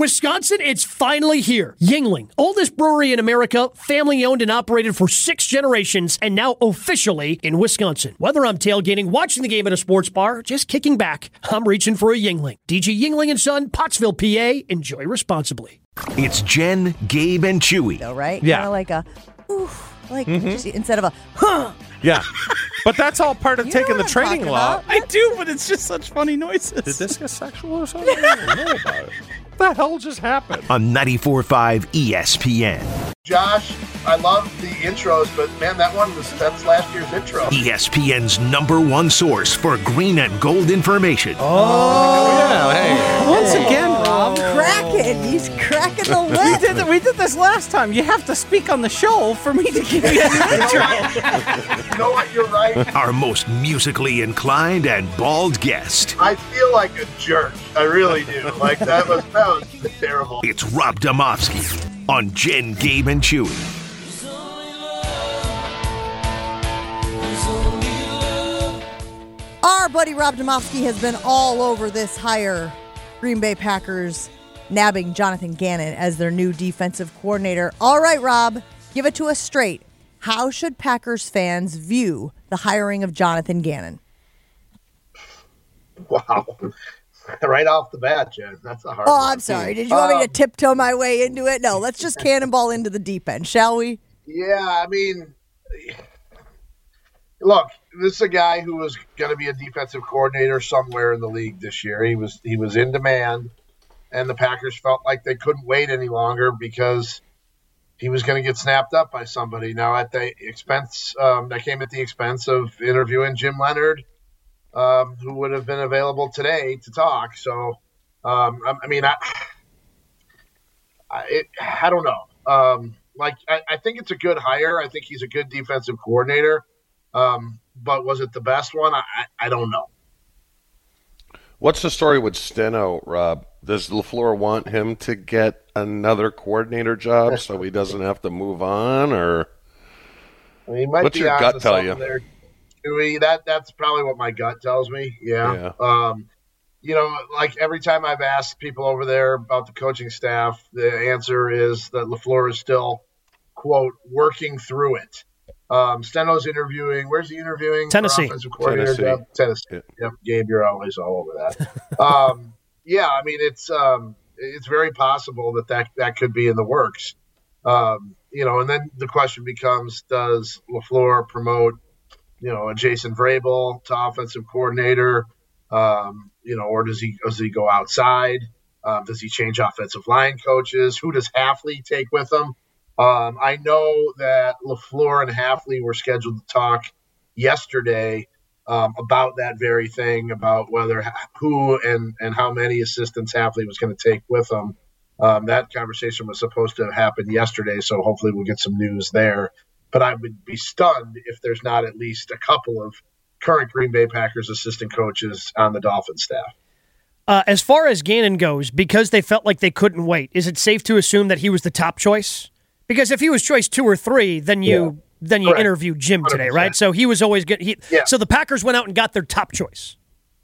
Wisconsin, it's finally here. Yuengling, oldest brewery in America, family owned and operated for 6 generations, and now officially in Wisconsin. Whether I'm tailgating, watching the game at a sports bar, just kicking back, I'm reaching for a Yuengling. DG Yuengling & Son, Pottsville, PA. Enjoy responsibly. It's Jen, Gabe, and Chewy. So, right? Yeah. Kind of like a, oof, like just instead of a, huh. Yeah. But that's all part of You know taking the what I'm training talking law. about. I do, but it's just such funny noises. Did this get sexual or something? I don't know about it. What the hell just happened? On 94.5 ESPN. Josh, I love the intros, but man, that's last year's intro. ESPN's #1 source for green and gold information. Yeah, hey. Once again, Rob. Cracking. He's cracking the whip. We did this last time. You have to speak on the show for me to give you an intro. You know what? You're right. Our most musically inclined and bald guest. I feel like a jerk. I really do. Like that was terrible. It's Rob Domofsky on Jen, Gabe, and Chewy. Our buddy Rob Domofsky has been all over this hire. Green Bay Packers nabbing Jonathan Gannon as their new defensive coordinator. All right, Rob, give it to us straight. How should Packers fans view the hiring of Jonathan Gannon? Wow. Right off the bat, Jen. That's a hard Oh, one. I'm sorry. Did you want me to tiptoe my way into it? No, let's just cannonball into the deep end, shall we? Yeah, I mean, look, this is a guy who was going to be a defensive coordinator somewhere in the league this year. He was in demand, and the Packers felt like they couldn't wait any longer because he was going to get snapped up by somebody. Now, at the expense, that came at the expense of interviewing Jim Leonard, who would have been available today to talk. So, I don't know. I think it's a good hire. I think he's a good defensive coordinator. But was it the best one? I don't know. What's the story with Steno, Rob? Does LaFleur want him to get another coordinator job so he doesn't have to move on? Or I mean, he might what's be your onto gut tell something you? there. Chewy. That's probably what my gut tells me. Yeah. Like every time I've asked people over there about the coaching staff, the answer is that LaFleur is still, quote, working through it. Steno's interviewing. Where's he interviewing? Tennessee. Offensive coordinator. Tennessee. Tennessee. Yep. Gabe, you're always all over that. Yeah, I mean, it's very possible that could be in the works. And then the question becomes, does LaFleur promote, a Jason Vrabel to offensive coordinator, or does he go outside? Does he change offensive line coaches? Who does Hafley take with him? I know that LaFleur and Hafley were scheduled to talk yesterday about that very thing, about who and how many assistants Hafley was going to take with him. That conversation was supposed to happen yesterday, so hopefully we'll get some news there. But I would be stunned if there's not at least a couple of current Green Bay Packers assistant coaches on the Dolphins staff. As far as Gannon goes, because they felt like they couldn't wait, is it safe to assume that he was the top choice? Because if he was choice 2 or 3, then you Correct. interviewed Jim today, 100%. right? So he was always good. So the Packers went out and got their top choice.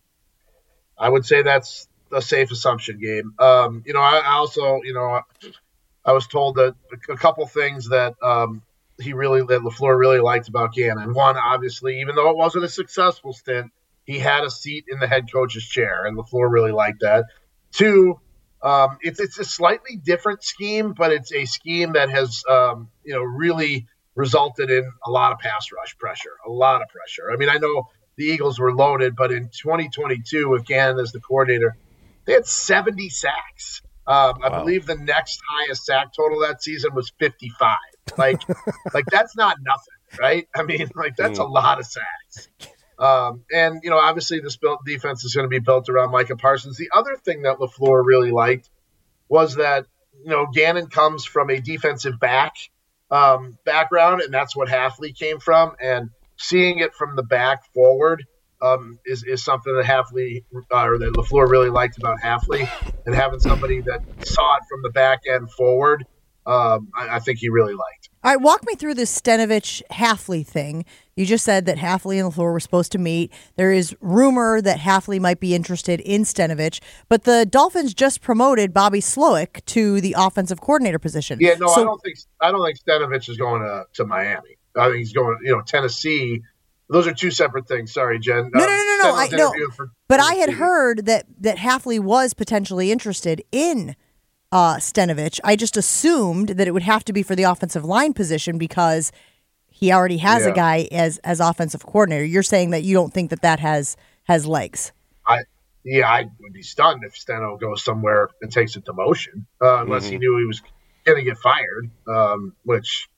I would say that's a safe assumption, Gabe. I also, I was told that a couple things that that LaFleur really liked about Gannon. One, obviously, even though it wasn't a successful stint, he had a seat in the head coach's chair, and LaFleur really liked that. 2, it's a slightly different scheme, but it's a scheme that has, really resulted in a lot of pass rush pressure, a lot of pressure. I mean, I know the Eagles were loaded, but in 2022 with Gannon as the coordinator, they had 70 sacks. I believe the next highest sack total that season was 55. Like that's not nothing, right? I mean, that's a lot of sacks. Obviously this defense is going to be built around Micah Parsons. The other thing that LaFleur really liked was that, Gannon comes from a defensive back background, and that's what Hafley came from. And seeing it from the back forward is something that Hafley or that LaFleur really liked about Hafley, and having somebody that saw it from the back end forward I think he really liked. All right, walk me through this Stenavich-Hafley thing. You just said that Hafley and LaFleur were supposed to meet. There is rumor that Hafley might be interested in Stenavich, but the Dolphins just promoted Bobby Slowick to the offensive coordinator position. Yeah, no, I don't think Stenavich is going to Miami. I think he's going, Tennessee. Those are two separate things. Sorry, Jen. No. I know. But I had heard that Hafley was potentially interested in Stenavich. I just assumed that it would have to be for the offensive line position because he already has a guy as offensive coordinator. You're saying that you don't think that has legs. I would be stunned if Steno goes somewhere and takes a demotion unless he knew he was going to get fired, which,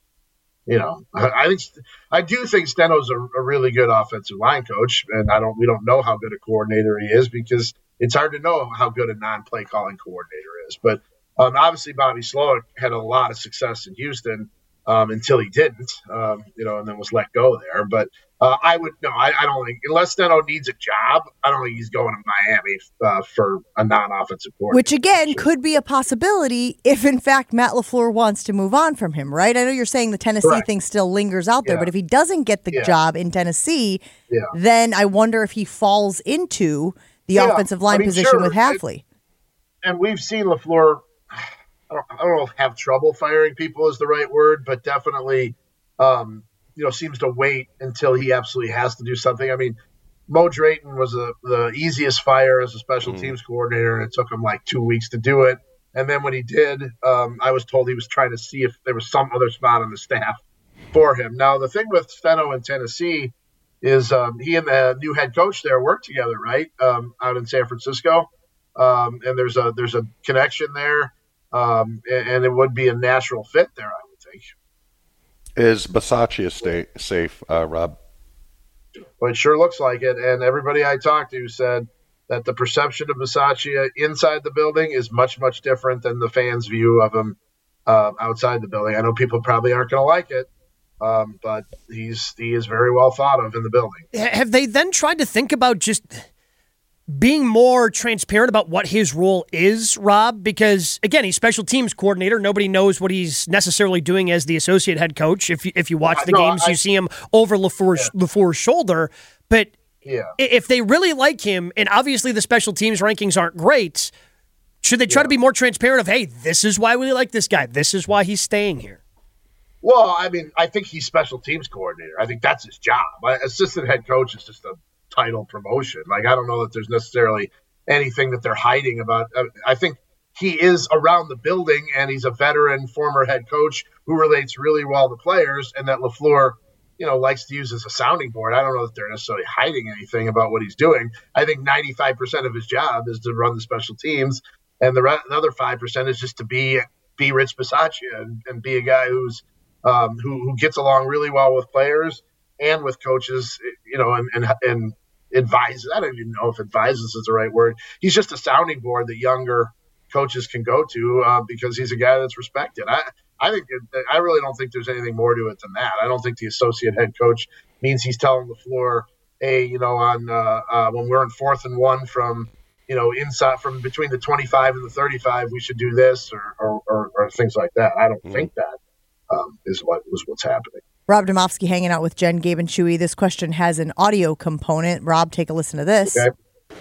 I do think Steno's a really good offensive line coach, and we don't know how good a coordinator he is because it's hard to know how good a non-play calling coordinator is. But obviously Bobby Slowick had a lot of success in Houston until he didn't, and then was let go there. But I don't think, unless Steno needs a job, I don't think he's going to Miami for a non-offensive coordinator. Which, again, could be a possibility if, in fact, Matt LaFleur wants to move on from him, right? I know you're saying the Tennessee thing still lingers out there, but if he doesn't get the job in Tennessee, then I wonder if he falls into the offensive line position with Hafley. And we've seen LaFleur, I don't know if have trouble firing people is the right word, but definitely, seems to wait until he absolutely has to do something. I mean, Mo Drayton was the easiest fire as a special teams coordinator, and it took him like 2 weeks to do it. And then when he did, I was told he was trying to see if there was some other spot on the staff for him. Now, the thing with Steno in Tennessee is he and the new head coach there work together, right, out in San Francisco. And there's a connection there. And it would be a natural fit there, I would think. Is Bisaccia safe, Rob? Well, it sure looks like it. And everybody I talked to said that the perception of Bisaccia inside the building is much, much different than the fans' view of him outside the building. I know people probably aren't going to like it, but he is very well thought of in the building. Have they then tried to think about just being more transparent about what his role is, Rob? Because, again, he's special teams coordinator. Nobody knows what he's necessarily doing as the associate head coach. If you watch the games, you see him over LaFleur's shoulder. But if they really like him, and obviously the special teams rankings aren't great, should they try to be more transparent of, hey, this is why we like this guy. This is why he's staying here. Well, I mean, I think he's special teams coordinator. I think that's his job. Assistant head coach is just a title promotion. Like, I don't know that there's necessarily anything that they're hiding about. I think he is around the building, and he's a veteran former head coach who relates really well to players, and that LaFleur, likes to use as a sounding board. I don't know that they're necessarily hiding anything about what he's doing. I think 95% of his job is to run the special teams, and the other 5% is just to be Rich Bisaccia and be a guy who's who gets along really well with players and with coaches, and advises. I don't even know if advises is the right word. He's just a sounding board that younger coaches can go to because he's a guy that's respected. I really don't think there's anything more to it than that. I don't think the associate head coach means he's telling LaFleur, hey, on when we're in 4th and 1 from inside from between the 25 and the 35, we should do this or things like that. I don't think that is what's happening. Rob Demovsky hanging out with Jen, Gabe, and Chewy. This question has an audio component. Rob, take a listen to this. Okay.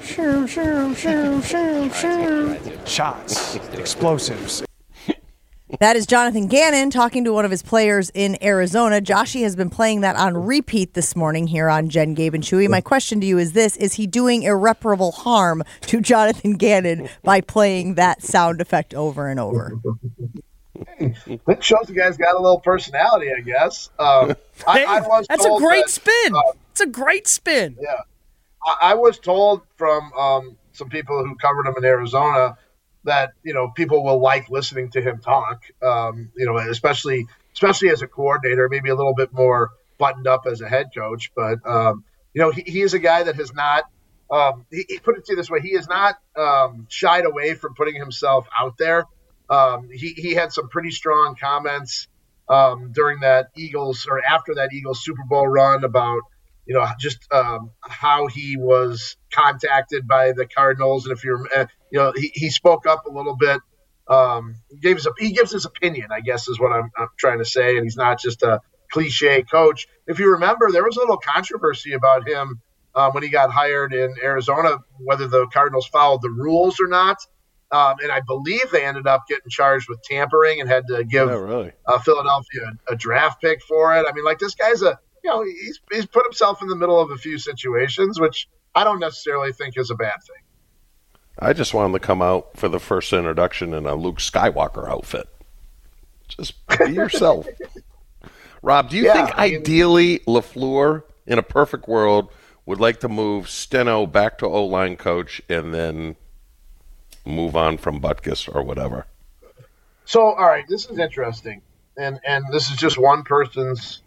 Shots, explosives. That is Jonathan Gannon talking to one of his players in Arizona. Joshy has been playing that on repeat this morning here on Jen, Gabe, and Chewy. My question to you is this: is he doing irreparable harm to Jonathan Gannon by playing that sound effect over and over? That shows the guy's got a little personality, I guess. That's a great spin. It's a great spin. Yeah. I was told from some people who covered him in Arizona that, people will like listening to him talk, especially as a coordinator, maybe a little bit more buttoned up as a head coach. But, he is a guy that has not, he put it to you this way, he has not shied away from putting himself out there. He had some pretty strong comments during that Eagles or after that Eagles Super Bowl run about, just how he was contacted by the Cardinals. And if you're, he spoke up a little bit he gives his opinion, I guess is what I'm trying to say, and he's not just a cliche coach. If you remember, there was a little controversy about him when he got hired in Arizona, whether the Cardinals followed the rules or not. And I believe they ended up getting charged with tampering and had to give Philadelphia a draft pick for it. I mean, like, this guy's he's put himself in the middle of a few situations, which I don't necessarily think is a bad thing. I just want him to come out for the first introduction in a Luke Skywalker outfit. Just be yourself. Rob, do you think ideally LaFleur, in a perfect world, would like to move Steno back to O-line coach and then move on from Butkus or whatever? So, all right, this is interesting. And this is just one person's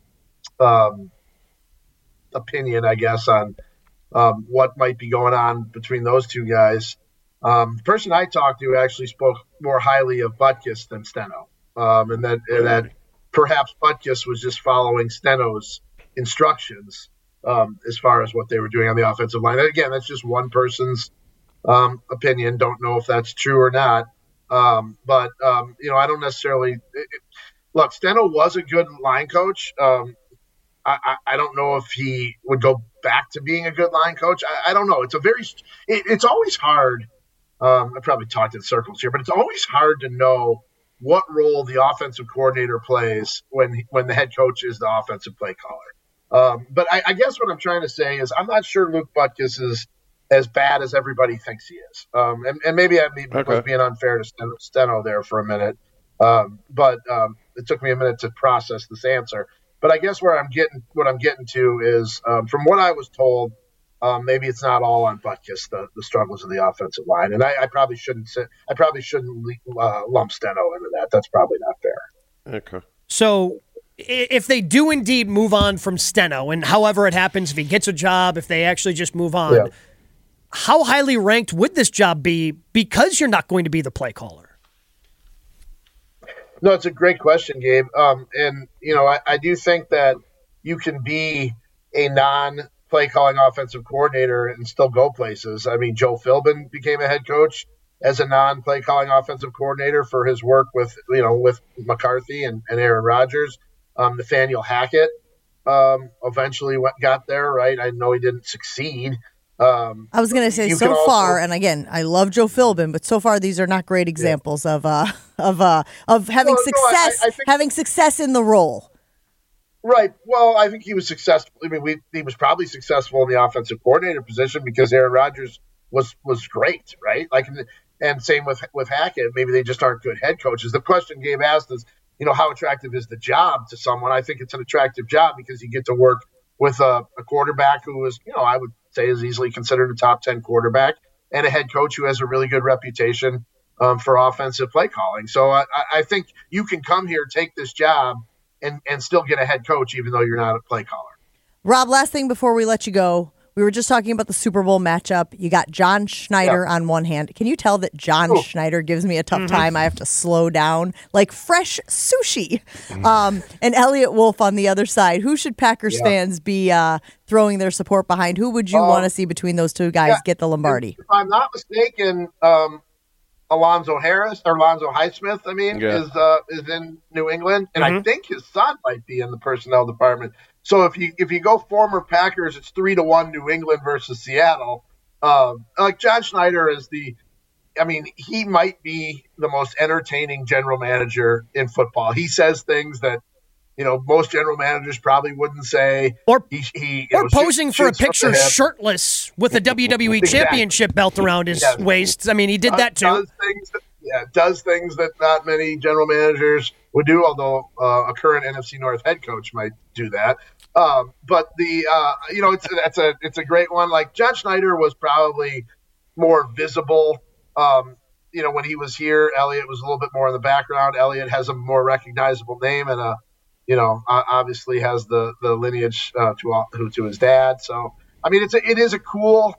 opinion, I guess, on what might be going on between those two guys. The person I talked to actually spoke more highly of Butkus than Steno, and that perhaps Butkus was just following Steno's instructions as far as what they were doing on the offensive line. And again, that's just one person's opinion. Don't know if that's true or not. But I don't necessarily look. Steno was a good line coach. I don't know if he would go back to being a good line coach. I don't know. It's always hard. I probably talked in circles here, but it's always hard to know what role the offensive coordinator plays when the head coach is the offensive play caller. But I guess what I'm trying to say is I'm not sure Luke Butkus is as bad as everybody thinks he is. And maybe I was being unfair to Steno there for a minute. But it took me a minute to process this answer. But I guess what I'm getting to is from what I was told, maybe it's not all on Butkus, the struggles of the offensive line, and I probably shouldn't lump Steno into that. That's probably not fair. Okay. So if they do indeed move on from Steno, and however it happens, if he gets a job, if they actually just move on, how highly ranked would this job be because you're not going to be the play caller? No, it's a great question, Gabe. And I do think that you can be a non-play calling offensive coordinator and still go places. I mean, Joe Philbin became a head coach as a non-play calling offensive coordinator for his work with McCarthy and Aaron Rodgers. Nathaniel Hackett eventually got there, right? I know he didn't succeed. I was going to say so far, and again, I love Joe Philbin, but so far these are not great examples of having success, having success in the role. Right. Well, I think he was successful. I mean, he was probably successful in the offensive coordinator position because Aaron Rodgers was great, right? Like, and same with Hackett. Maybe they just aren't good head coaches. The question Gabe asked is, how attractive is the job to someone? I think it's an attractive job because you get to work with a quarterback who is, I would say is easily considered a top 10 quarterback, and a head coach who has a really good reputation for offensive play calling. So I think you can come here, take this job, and still get a head coach even though you're not a play caller. Rob, last thing before we let you go. We were just talking about the Super Bowl matchup. You got John Schneider on one hand. Can you tell that John Schneider gives me a tough time? I have to slow down like fresh sushi. And Elliot Wolf on the other side. Who should Packers fans be throwing their support behind? Who would you want to see between those two guys get the Lombardi? If I'm not mistaken, Alonzo Highsmith, is in New England, and I think his son might be in the personnel department. So if you go former Packers, it's 3-1 New England versus Seattle. Like John Schneider is he might be the most entertaining general manager in football. He says things that most general managers probably wouldn't say. Or posing for a picture shirtless with a WWE championship belt around his waist. I mean, he did that too. Does things that not many general managers would do, although a current NFC North head coach might do that. But it's a great one. Like John Schneider was probably more visible. When he was here, Elliott was a little bit more in the background. Elliott has a more recognizable name and obviously has the lineage to his dad. So I mean, it is a cool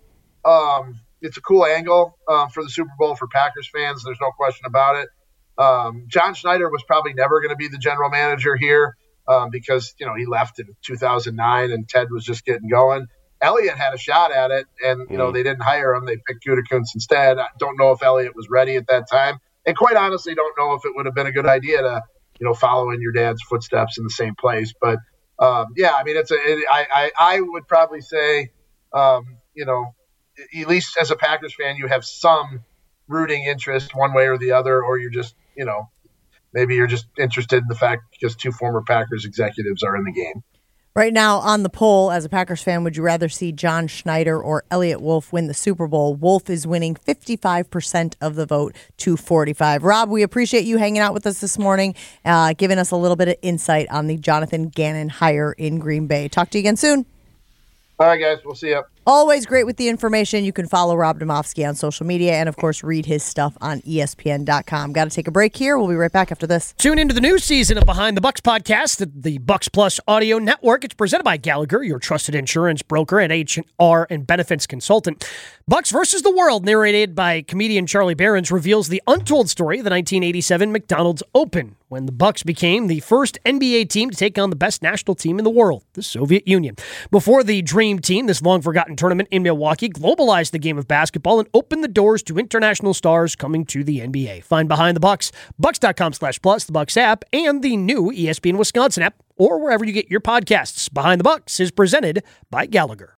angle for the Super Bowl for Packers fans. There's no question about it. John Schneider was probably never going to be the general manager here because he left in 2009 and Ted was just getting going. Elliott had a shot at it, and they didn't hire him. They picked Gutekunst instead. I don't know if Elliott was ready at that time. and quite honestly, don't know if it would have been a good idea to, follow in your dad's footsteps in the same place. But yeah, I mean, I would probably say, at least as a Packers fan, you have some rooting interest one way or the other, or you're just, maybe you're just interested in the fact because two former Packers executives are in the game. Right now on the poll, as a Packers fan, would you rather see John Schneider or Elliott Wolf win the Super Bowl? Wolf is winning 55% of the vote to 45%. Rob, we appreciate you hanging out with us this morning, giving us a little bit of insight on the Jonathan Gannon hire in Green Bay. Talk to you again soon. All right, guys. We'll see you. Always great with the information. You can follow Rob Demovsky on social media and, of course, read his stuff on ESPN.com. Got to take a break here. We'll be right back after this. Tune into the new season of Behind the Bucks podcast at the Bucks Plus Audio Network. It's presented by Gallagher, your trusted insurance broker and HR and benefits consultant. Bucks versus the World, narrated by comedian Charlie Berens, reveals the untold story of the 1987 McDonald's Open, when the Bucks became the first NBA team to take on the best national team in the world, the Soviet Union. Before the Dream Team, this long-forgotten tournament in Milwaukee globalized the game of basketball and opened the doors to international stars coming to the NBA. Find Behind the Bucks, Bucks.com/plus, the Bucks app, and the new ESPN Wisconsin app, or wherever you get your podcasts. Behind the Bucks is presented by Gallagher.